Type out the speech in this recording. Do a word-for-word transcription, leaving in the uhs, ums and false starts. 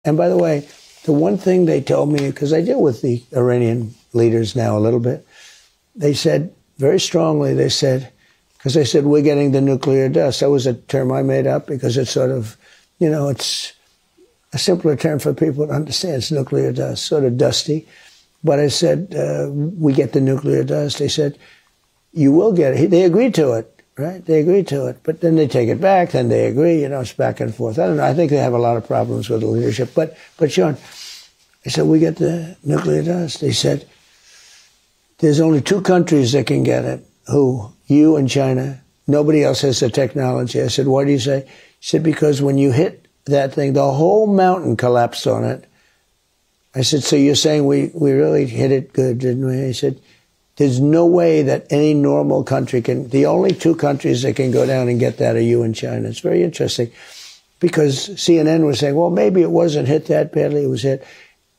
And by the way, the one thing they told me, because I deal with the Iranian leaders now a little bit, they said very strongly, they said, because they said, we're getting the nuclear dust. That was a term I made up because it's sort of, you know, it's a simpler term for people to understand. It's nuclear dust, sort of dusty. But I said, uh, we get the nuclear dust. They said, you will get it. They agreed to it, right? They agreed to it. But then they take it back, then they agree. You know, it's back and forth. I don't know. I think they have a lot of problems with the leadership. But, but Sean, I said, we get the nuclear dust. They said, there's only two countries that can get it. Who? You and China. Nobody else has the technology. I said, why do you say? He said, because when you hit that thing, the whole mountain collapsed on it. I said, so you're saying we, we really hit it good, didn't we? He said, there's no way that any normal country can, the only two countries that can go down and get that are you and China. It's very interesting because C N N was saying, well, maybe it wasn't hit that badly. It was hit.